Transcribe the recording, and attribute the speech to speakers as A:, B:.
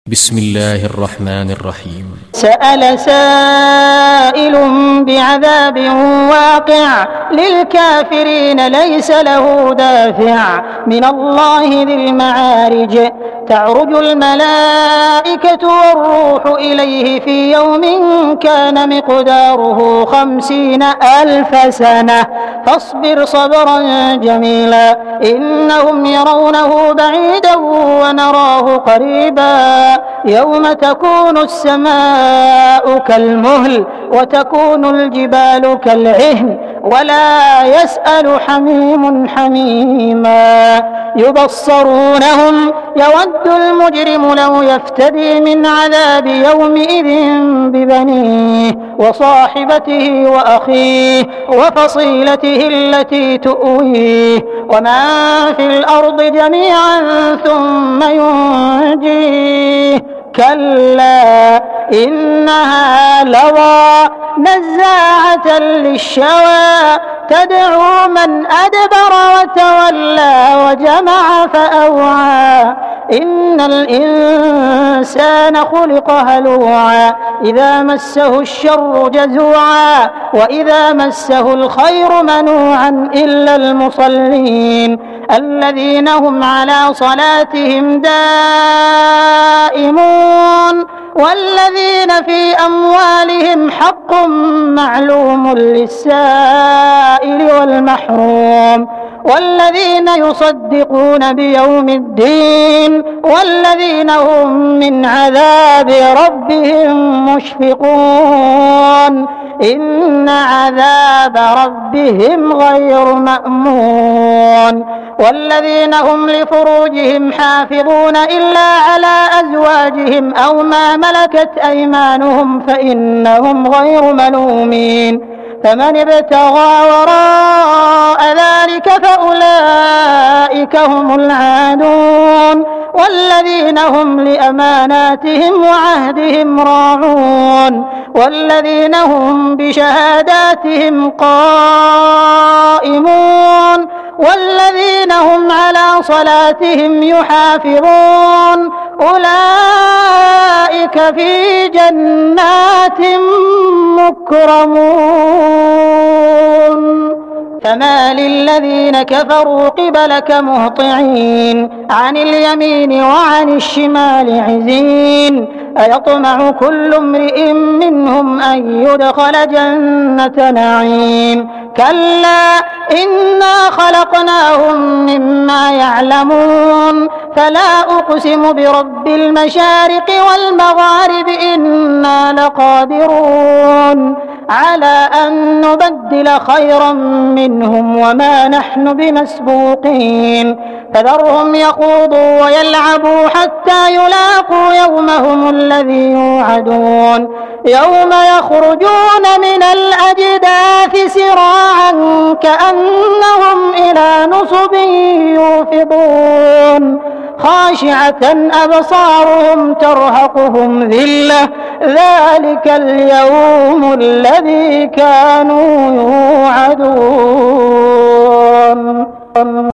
A: بسم الله الرحمن الرحيم.
B: سأل سائل بعذاب واقع للكافرين ليس له دافع من الله ذي المعارج تعرج الملائكة والروح إليه في يوم كان مقداره 50,000 سنة فاصبر صبرا جميلا إنهم يرونه بعيدا ونراه قريبا يوم تكون السماء كالمهل وتكون الجبال كالعهن ولا يسأل حميم حميما يبصرونهم يود المجرم لو يفتدي من عذاب يومئذ ببنيه وصاحبته وأخيه وفصيلته التي تؤويه ومن في الأرض جميعا ثم ينجيه كلا إنها لظى نزاعة للشوى تدعو من أدبر وتولى وجمع فأوعى إن الإنسان خلق هلوعا إذا مسه الشر جزوعا وإذا مسه الخير منوعا إلا المصلين الذين هم على صلاتهم دائمون والذين في أموالهم حق معلوم للسائل والمحروم والذين يصدقون بيوم الدين والذين هم من عذاب ربهم مشفقون إن عذاب ربهم غير مأمون والذين هم لفروجهم حافظون إلا على أزواجهم أو ما ملكت أيمانهم فإنهم غير ملومين فمن ابتغى وراء ذلك فأولئك هم العادون والذين هم لأماناتهم وعهدهم راعون والذين هم بشهاداتهم قائمون والذين هم على صلاتهم يحافظون أولئك في جنات مكرمون فما للذين كفروا قبلك مهطعين عن اليمين وعن الشمال عزين أيطمع كل امرئ منهم أن يدخل جنة نعيم كلا إنا خلقناهم مما يعلمون فلا أقسم برب المشارق والمغارب إنا لقادرون على أن نبدل خيرا منهم وما نحن بمسبوقين فذرهم يخوضوا ويلعبوا حتى يلاقوا يومهم الذي يوعدون يوم يخرجون من الأجداث سراعا كأنهم إلى نصب يوفضون خاشعة أبصارهم ترهقهم ذلة ذلك اليوم الذي كانوا يوعدون